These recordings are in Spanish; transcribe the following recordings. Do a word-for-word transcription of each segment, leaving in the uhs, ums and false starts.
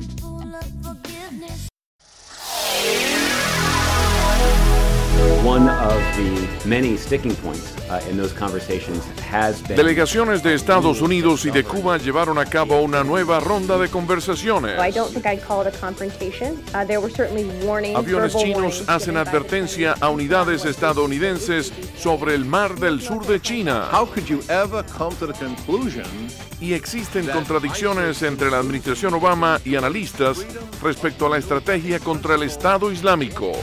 One of the many sticking points uh, in those conversations has been... Delegaciones de Estados Unidos y de Cuba llevaron a cabo una nueva ronda de conversaciones. I don't think I'd call it a confrontation. Uh, there were certainly warnings, Aviones verbal chinos warnings hacen given by the advertencia a unidades estadounidenses sobre el mar del sur de China. How could you ever come to the conclusion? Y existen contradicciones entre la administración Obama y analistas respecto a la estrategia contra el Estado Islámico.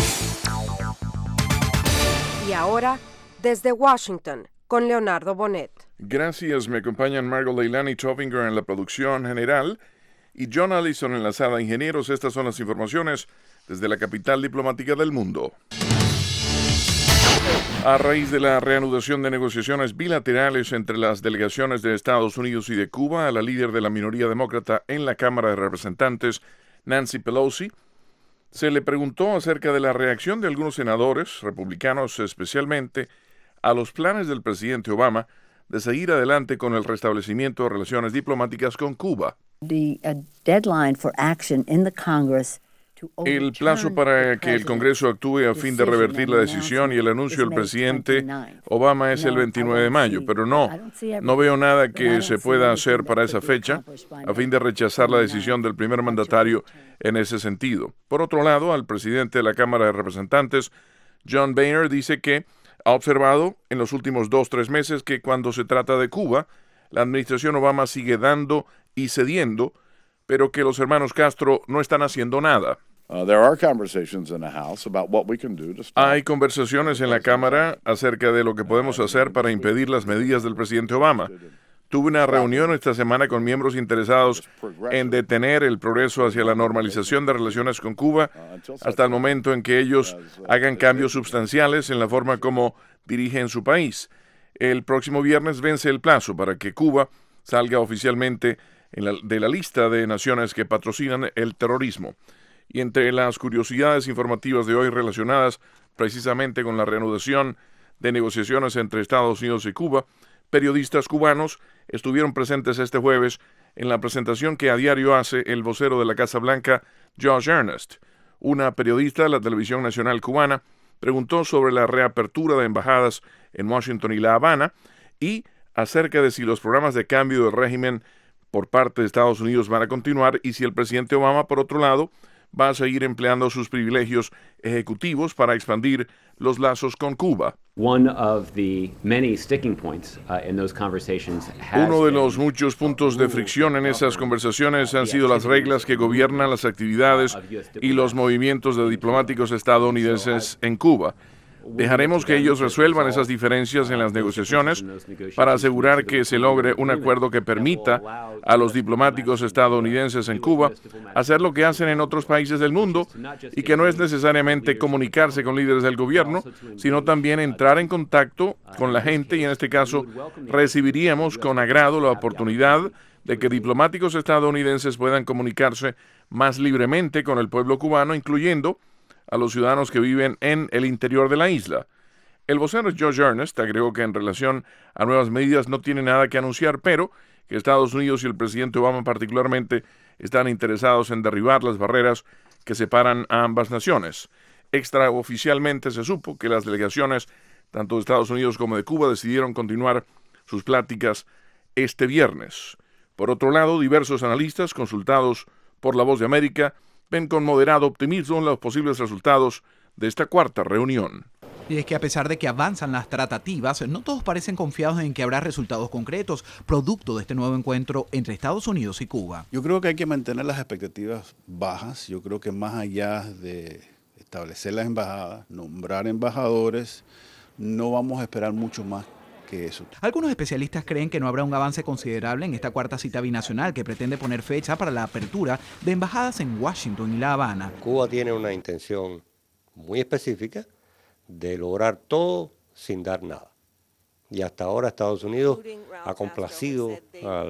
Y ahora, desde Washington, con Leonardo Bonet. Gracias, me acompañan Margot Leilani Tovinger en la producción general y John Allison en la sala de ingenieros. Estas son las informaciones desde la capital diplomática del mundo. A raíz de la reanudación de negociaciones bilaterales entre las delegaciones de Estados Unidos y de Cuba, a la líder de la minoría demócrata en la Cámara de Representantes, Nancy Pelosi, se le preguntó acerca de la reacción de algunos senadores, republicanos especialmente, a los planes del presidente Obama de seguir adelante con el restablecimiento de relaciones diplomáticas con Cuba. The uh, deadline for action in the Congress to El plazo para que el Congreso actúe a fin de revertir la decisión y el anuncio del presidente Obama es el veintinueve de mayo, pero no, no veo nada que se pueda hacer para esa fecha a fin de rechazar la decisión del primer mandatario en ese sentido. Por otro lado, al presidente de la Cámara de Representantes, John Boehner, dice que ha observado en los últimos dos, tres meses que cuando se trata de Cuba, la administración Obama sigue dando y cediendo, pero que los hermanos Castro no están haciendo nada. Uh, there are conversations in the House about what we can do to stop. Hay conversaciones en la Cámara acerca de lo que podemos hacer para impedir las medidas del presidente Obama. Tuve una reunión esta semana con miembros interesados en detener el progreso hacia la normalización de relaciones con Cuba hasta el momento en que ellos hagan cambios sustanciales en la forma como dirigen su país. El próximo viernes vence el plazo para que Cuba salga oficialmente en la, de la lista de naciones que patrocinan el terrorismo. Y entre las curiosidades informativas de hoy relacionadas precisamente con la reanudación de negociaciones entre Estados Unidos y Cuba, periodistas cubanos estuvieron presentes este jueves en la presentación que a diario hace el vocero de la Casa Blanca, Josh Earnest. Una periodista de la televisión nacional cubana preguntó sobre la reapertura de embajadas en Washington y La Habana y acerca de si los programas de cambio de régimen por parte de Estados Unidos van a continuar y si el presidente Obama, por otro lado, va a seguir empleando sus privilegios ejecutivos para expandir los lazos con Cuba. One of the many sticking points uh, in those conversations has Uno de los muchos puntos de fricción en esas conversaciones han sido las reglas que gobiernan las actividades y los movimientos de diplomáticos estadounidenses en Cuba. Dejaremos que ellos resuelvan esas diferencias en las negociaciones para asegurar que se logre un acuerdo que permita a los diplomáticos estadounidenses en Cuba hacer lo que hacen en otros países del mundo y que no es necesariamente comunicarse con líderes del gobierno, sino también entrar en contacto con la gente y en este caso recibiríamos con agrado la oportunidad de que diplomáticos estadounidenses puedan comunicarse más libremente con el pueblo cubano, incluyendo a los ciudadanos que viven en el interior de la isla. El vocero Josh Earnest agregó que en relación a nuevas medidas no tiene nada que anunciar, pero que Estados Unidos y el presidente Obama particularmente están interesados en derribar las barreras que separan a ambas naciones. Extraoficialmente se supo que las delegaciones, tanto de Estados Unidos como de Cuba, decidieron continuar sus pláticas este viernes. Por otro lado, diversos analistas consultados por La Voz de América ven con moderado optimismo los posibles resultados de esta cuarta reunión. Y es que a pesar de que avanzan las tratativas, no todos parecen confiados en que habrá resultados concretos, producto de este nuevo encuentro entre Estados Unidos y Cuba. Yo creo que hay que mantener las expectativas bajas. Yo creo que más allá de establecer las embajadas, nombrar embajadores, no vamos a esperar mucho más que eso. Algunos especialistas creen que no habrá un avance considerable en esta cuarta cita binacional que pretende poner fecha para la apertura de embajadas en Washington y La Habana. Cuba tiene una intención muy específica de lograr todo sin dar nada. Y hasta ahora Estados Unidos ha complacido al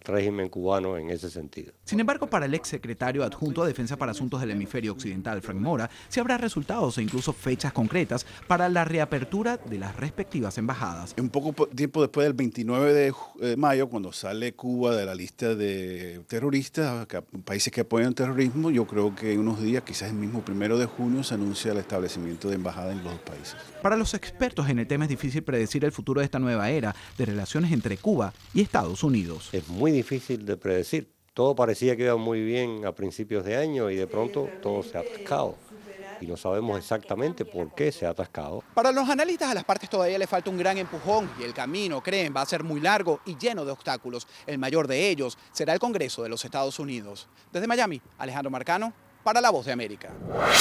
régimen cubano en ese sentido. Sin embargo, para el exsecretario adjunto a Defensa para Asuntos del Hemisferio Occidental, Frank Mora, sí habrá resultados e incluso fechas concretas para la reapertura de las respectivas embajadas. Un poco tiempo después del veintinueve de mayo, cuando sale Cuba de la lista de terroristas, países que apoyan el terrorismo, yo creo que en unos días, quizás el mismo primero de junio, se anuncia el establecimiento de embajada en los dos países. Para los expertos en el tema es difícil predecir el futuro de esta nueva era de relaciones entre Cuba y Estados Unidos. Es muy difícil de predecir. Todo parecía que iba muy bien a principios de año y de pronto todo se ha atascado. Y no sabemos exactamente por qué se ha atascado. Para los analistas, a las partes todavía le falta un gran empujón y el camino, creen, va a ser muy largo y lleno de obstáculos. El mayor de ellos será el Congreso de los Estados Unidos. Desde Miami, Alejandro Marcano, para La Voz de América.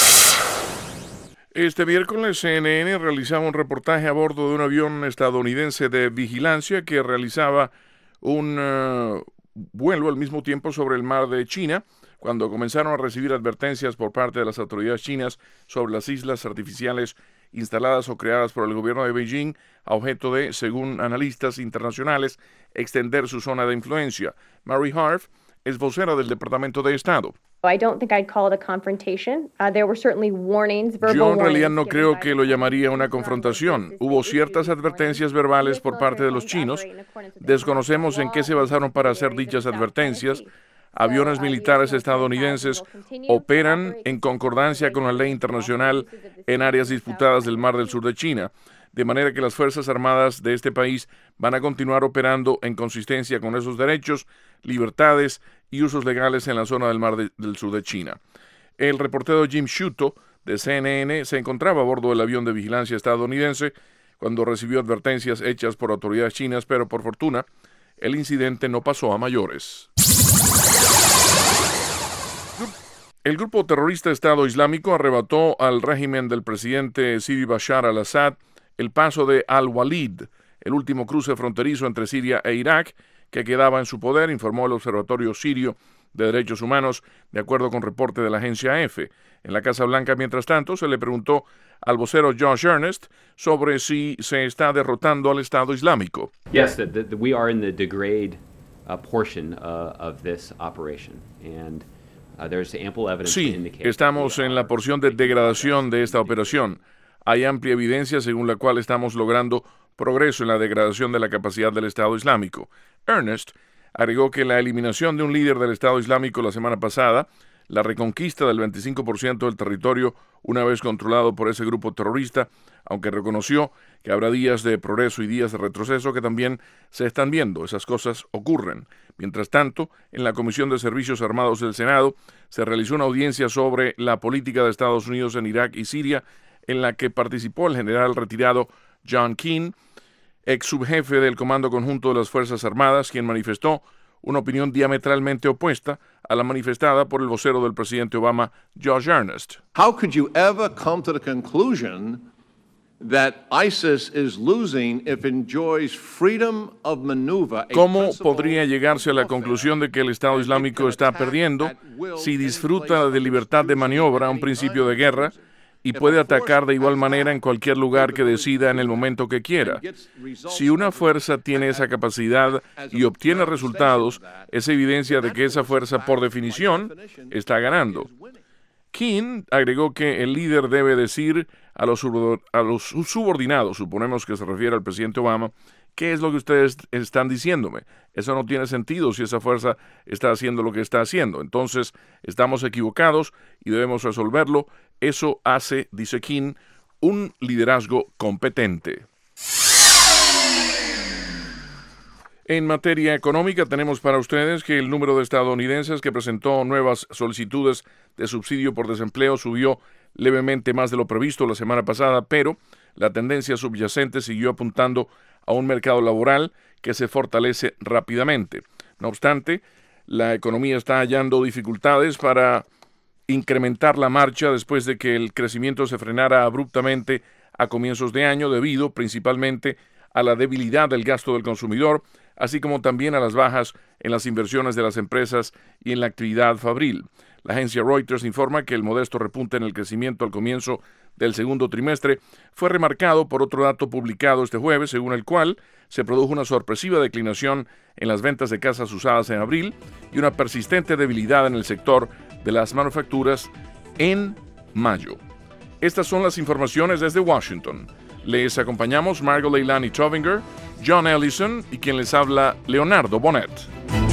Este miércoles C N N realizaba un reportaje a bordo de un avión estadounidense de vigilancia que realizaba un uh, vuelo al mismo tiempo sobre el mar de China, cuando comenzaron a recibir advertencias por parte de las autoridades chinas sobre las islas artificiales instaladas o creadas por el gobierno de Beijing a objeto de, según analistas internacionales, extender su zona de influencia. Mary Harf es vocera del Departamento de Estado. I don't think I'd call it a confrontation. Uh, there were certainly warnings, verbal Yo en realidad warnings no given creo by que lo llamaría una confrontación. Hubo ciertas advertencias verbales por parte de los chinos. Desconocemos en qué se basaron para hacer dichas advertencias. Aviones militares estadounidenses operan en concordancia con la ley internacional en áreas disputadas del Mar del Sur de China, de manera que las Fuerzas Armadas de este país van a continuar operando en consistencia con esos derechos, libertades y usos legales en la zona del Mar de, del Sur de China. El reportero Jim Sciutto de C N N se encontraba a bordo del avión de vigilancia estadounidense cuando recibió advertencias hechas por autoridades chinas, pero por fortuna el incidente no pasó a mayores. El grupo terrorista Estado Islámico arrebató al régimen del presidente Siri Bashar al-Assad el paso de Al-Walid, el último cruce fronterizo entre Siria e Irak, que quedaba en su poder, informó el Observatorio Sirio de Derechos Humanos, de acuerdo con reporte de la agencia A F. En la Casa Blanca, mientras tanto, se le preguntó al vocero Josh Earnest sobre si se está derrotando al Estado Islámico. Yes, the, the, we are in the degrade uh, portion uh, of this operation, and uh, there's ample evidence to Sí, indicate estamos en la porción de degradación de esta operación. Hay amplia evidencia según la cual estamos logrando progreso en la degradación de la capacidad del Estado Islámico. Earnest agregó que la eliminación de un líder del Estado Islámico la semana pasada, la reconquista del veinticinco por ciento del territorio una vez controlado por ese grupo terrorista, aunque reconoció que habrá días de progreso y días de retroceso que también se están viendo. Esas cosas ocurren. Mientras tanto, en la Comisión de Servicios Armados del Senado se realizó una audiencia sobre la política de Estados Unidos en Irak y Siria, en la que participó el general retirado John Keane, ex subjefe del Comando Conjunto de las Fuerzas Armadas, quien manifestó una opinión diametralmente opuesta a la manifestada por el vocero del presidente Obama, Josh Earnest. How could you ever come to the conclusion that ISIS is losing if it enjoys freedom of maneuver? ¿Cómo podría llegarse a la conclusión de que el Estado Islámico está perdiendo si disfruta de libertad de maniobra, un principio de guerra, y puede atacar de igual manera en cualquier lugar que decida en el momento que quiera? Si una fuerza tiene esa capacidad y obtiene resultados, es evidencia de que esa fuerza, por definición, está ganando. Keane agregó que el líder debe decir a los, a los subordinados, suponemos que se refiere al presidente Obama, ¿qué es lo que ustedes están diciéndome? Eso no tiene sentido si esa fuerza está haciendo lo que está haciendo. Entonces, estamos equivocados y debemos resolverlo. Eso hace, dice Keane, un liderazgo competente. En materia económica, tenemos para ustedes que el número de estadounidenses que presentó nuevas solicitudes de subsidio por desempleo subió levemente más de lo previsto la semana pasada, pero la tendencia subyacente siguió apuntando a un mercado laboral que se fortalece rápidamente. No obstante, la economía está hallando dificultades para incrementar la marcha después de que el crecimiento se frenara abruptamente a comienzos de año debido principalmente a la debilidad del gasto del consumidor, así como también a las bajas en las inversiones de las empresas y en la actividad fabril. La agencia Reuters informa que el modesto repunte en el crecimiento al comienzo del segundo trimestre fue remarcado por otro dato publicado este jueves, según el cual se produjo una sorpresiva declinación en las ventas de casas usadas en abril y una persistente debilidad en el sector de las manufacturas en mayo. Estas son las informaciones desde Washington. Les acompañamos Margot Leilani Tovinger, John Ellison y quien les habla, Leonardo Bonet.